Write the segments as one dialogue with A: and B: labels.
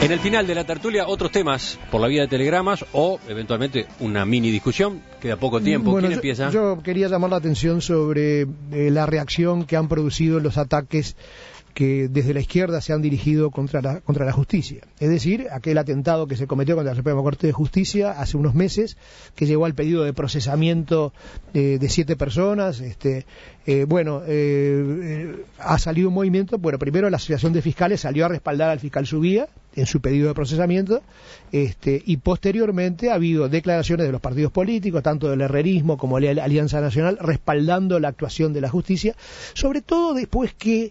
A: En el final de la tertulia, otros temas por la vía de telegramas o eventualmente una mini discusión. Queda poco tiempo.
B: Bueno,
A: ¿Quién empieza?
B: Yo quería llamar la atención sobre la reacción que han producido los ataques que desde la izquierda se han dirigido contra la justicia. Es decir, aquel atentado que se cometió contra la Suprema Corte de Justicia hace unos meses, que llegó al pedido de procesamiento de 7 personas. Ha salido un movimiento. Bueno, primero la Asociación de Fiscales salió a respaldar al fiscal Subía en su pedido de procesamiento, y posteriormente ha habido declaraciones de los partidos políticos, tanto del herrerismo como de la Alianza Nacional, respaldando la actuación de la justicia, sobre todo después que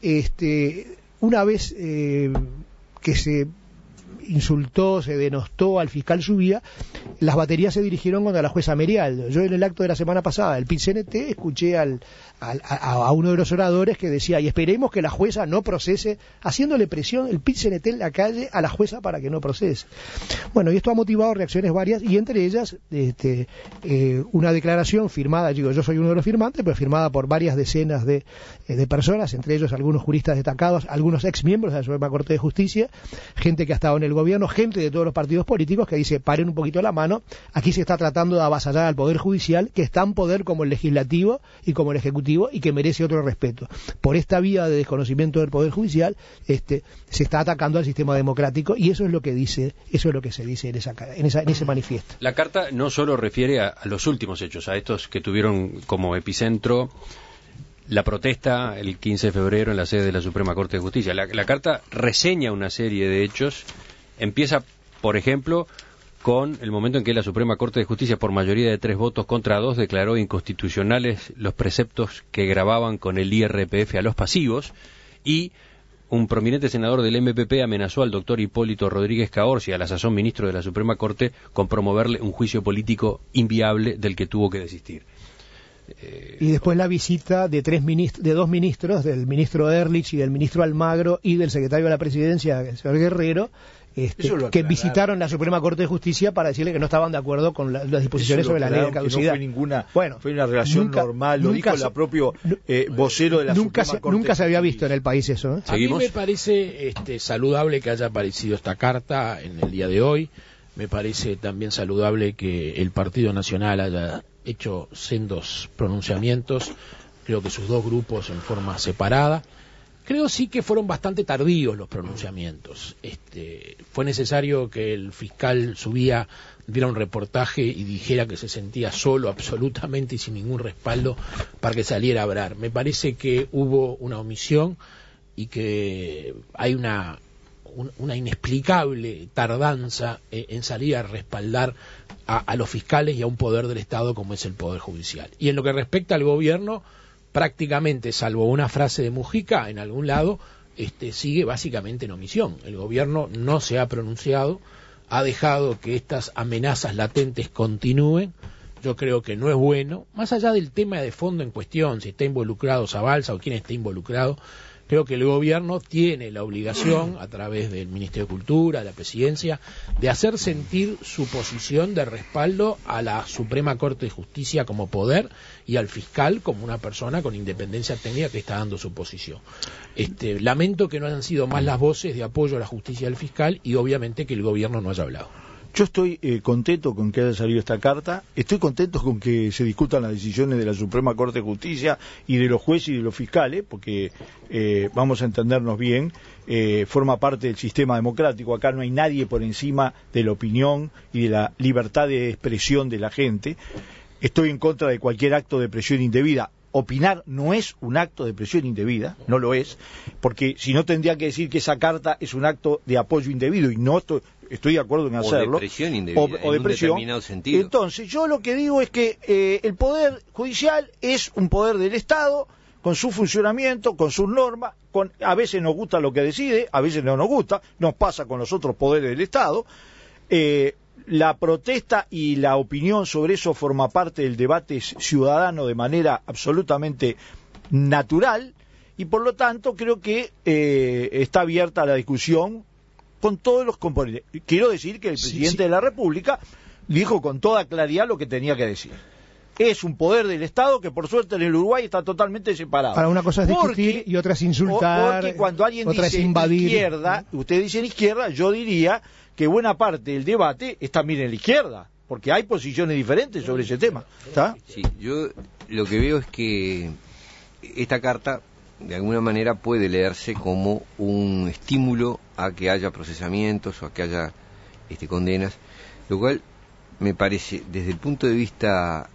B: una vez que se insultó, se denostó al fiscal Subía, las baterías se dirigieron contra la jueza Merialdo. Yo en el acto de la semana pasada del PIT-CNT escuché a uno de los oradores que decía, y esperemos que la jueza no procese, haciéndole presión el PIT-CNT en la calle a la jueza para que no procese. Bueno, y esto ha motivado reacciones varias, y entre ellas una declaración firmada, digo, yo soy uno de los firmantes, pero firmada por varias decenas de personas, entre ellos algunos juristas destacados, algunos ex miembros de la Suprema Corte de Justicia, gente que ha estado en el gobierno, gente de todos los partidos políticos, que dice, paren un poquito la mano, aquí se está tratando de avasallar al Poder Judicial, que es tan poder como el Legislativo y como el Ejecutivo, y que merece otro respeto. Por esta vía de desconocimiento del Poder Judicial, se está atacando al sistema democrático, y eso es lo que se dice en ese manifiesto.
A: La carta no solo refiere a los últimos hechos, a estos que tuvieron como epicentro la protesta el 15 de febrero en la sede de la Suprema Corte de Justicia. La carta reseña una serie de hechos. Empieza, por ejemplo, con el momento en que la Suprema Corte de Justicia, por mayoría de 3 votos contra 2, declaró inconstitucionales los preceptos que gravaban con el IRPF a los pasivos, y un prominente senador del MPP amenazó al doctor Hipólito Rodríguez Caorsi, a la sazón ministro de la Suprema Corte, con promoverle un juicio político inviable del que tuvo que desistir.
B: Y después la visita de 2 ministros, del ministro Ehrlich y del ministro Almagro y del secretario de la Presidencia, el señor Guerrero, que visitaron la Suprema Corte de Justicia para decirle que no estaban de acuerdo con las disposiciones sobre la ley de caducidad.
C: No fue una relación normal, lo dijo el propio vocero de la Suprema Corte.
B: Nunca se había visto en el país eso.
D: A mí me parece saludable que haya aparecido esta carta en el día de hoy. Me parece también saludable que el Partido Nacional haya hecho sendos pronunciamientos, creo que sus 2 grupos en forma separada. Creo sí que fueron bastante tardíos los pronunciamientos. Fue necesario que el fiscal Subía diera un reportaje y dijera que se sentía solo absolutamente y sin ningún respaldo para que saliera a hablar. Me parece que hubo una omisión y que hay una inexplicable tardanza en salir a respaldar a los fiscales y a un poder del Estado como es el Poder Judicial. Y en lo que respecta al gobierno, prácticamente, salvo una frase de Mujica en algún lado, sigue básicamente en omisión. El gobierno no se ha pronunciado, ha dejado que estas amenazas latentes continúen. Yo creo que no es bueno, más allá del tema de fondo en cuestión, si está involucrado Zabalza o quién está involucrado. Creo que el gobierno tiene la obligación, a través del Ministerio de Cultura, de la Presidencia, de hacer sentir su posición de respaldo a la Suprema Corte de Justicia como poder y al fiscal como una persona con independencia técnica que está dando su posición. Lamento que no hayan sido más las voces de apoyo a la justicia del fiscal y obviamente que el gobierno no haya hablado.
C: Yo estoy contento con que haya salido esta carta, estoy contento con que se discutan las decisiones de la Suprema Corte de Justicia y de los jueces y de los fiscales, porque vamos a entendernos bien, forma parte del sistema democrático, acá no hay nadie por encima de la opinión y de la libertad de expresión de la gente. Estoy en contra de cualquier acto de presión indebida. Opinar no es un acto de presión indebida, no lo es, porque si no tendría que decir que esa carta es un acto de apoyo indebido, y no estoy de acuerdo en hacerlo.
A: O de presión indebida,
C: o de
A: en
C: presión.
A: Un determinado sentido.
C: Entonces, yo lo que digo es que el Poder Judicial es un poder del Estado, con su funcionamiento, con sus normas, a veces nos gusta lo que decide, a veces no nos gusta, nos pasa con los otros poderes del Estado. La protesta y la opinión sobre eso forma parte del debate ciudadano de manera absolutamente natural, y por lo tanto creo que está abierta la discusión con todos los componentes. Quiero decir que el presidente de la República dijo con toda claridad lo que tenía que decir. es un poder del Estado que por suerte en el Uruguay está totalmente separado.
B: Para una cosa es discutir y otra es insultar,
C: porque cuando alguien
B: otra
C: dice
B: es invadir.
C: izquierda, ustedes dicen izquierda, yo diría que buena parte del debate es también en la izquierda, porque hay posiciones diferentes sobre ese tema. ¿Está?
E: Sí, yo lo que veo es que esta carta de alguna manera puede leerse como un estímulo a que haya procesamientos o a que haya condenas, lo cual me parece, desde el punto de vista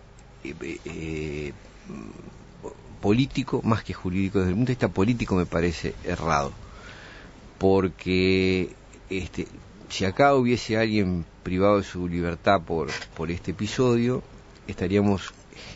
E: político, más que jurídico, desde el punto de vista político me parece errado, porque si acá hubiese alguien privado de su libertad por este episodio, estaríamos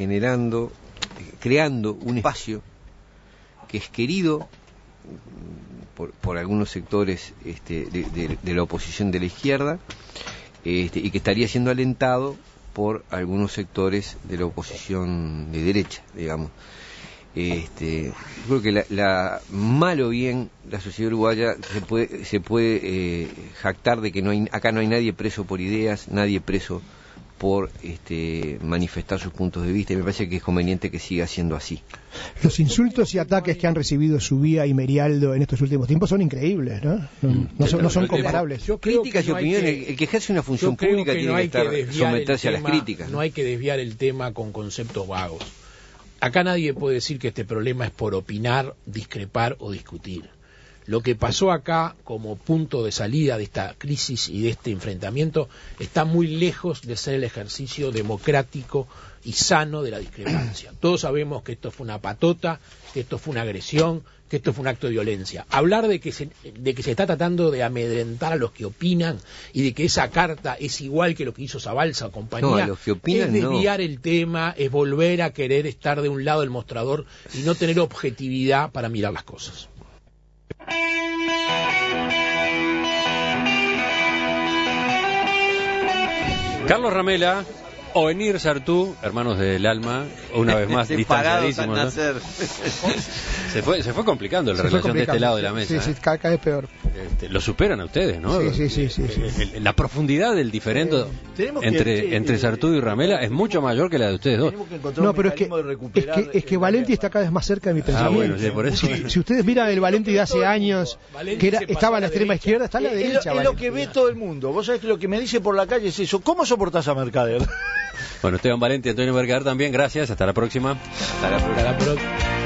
E: creando un espacio que es querido por algunos sectores de la oposición de la izquierda, y que estaría siendo alentado por algunos sectores de la oposición de derecha, digamos. Yo creo que mal o bien la sociedad uruguaya se puede jactar de que acá no hay nadie preso por ideas, nadie preso por manifestar sus puntos de vista, y me parece que es conveniente que siga siendo así.
B: Los insultos y ataques que han recibido Subía y Merialdo en estos últimos tiempos son increíbles, ¿no? No son comparables.
E: Críticas y opiniones, el que ejerce una función pública tiene que someterse a las críticas.
D: No hay que desviar el tema con conceptos vagos. Acá nadie puede decir que este problema es por opinar, discrepar o discutir. Lo que pasó acá como punto de salida de esta crisis y de este enfrentamiento está muy lejos de ser el ejercicio democrático y sano de la discrepancia. Todos sabemos que esto fue una patota, que esto fue una agresión, que esto fue un acto de violencia. Hablar de que se está tratando de amedrentar a los que opinan y de que esa carta es igual que lo que hizo Zabalza o compañía,
E: los que opinan,
D: es desviar el tema, es volver a querer estar de un lado del mostrador y no tener objetividad para mirar las cosas.
A: Carlos Ramela, Ovenir Sartú, hermanos del alma, una vez más distanciadísimos, ¿no? Se fue complicando la relación de este lado de la mesa.
B: Sí, cada vez peor.
A: Lo superan a ustedes, ¿no?
B: Sí.
A: La profundidad del diferendo entre Sartú y Ramela es mucho mayor que la de ustedes dos.
B: No, pero es que Valenti está cada vez más cerca de mi pensamiento.
A: Bueno, por eso.
B: Si ustedes miran el Valenti de hace años, que estaba a la extrema izquierda, está a la derecha.
C: Es lo que ve todo el mundo. Vos sabés que lo que me dice por la calle es eso. ¿Cómo soportás a Mercader?
A: Bueno, Esteban Valenti, Antonio Mercader también, gracias, hasta la próxima.
D: Hasta la próxima.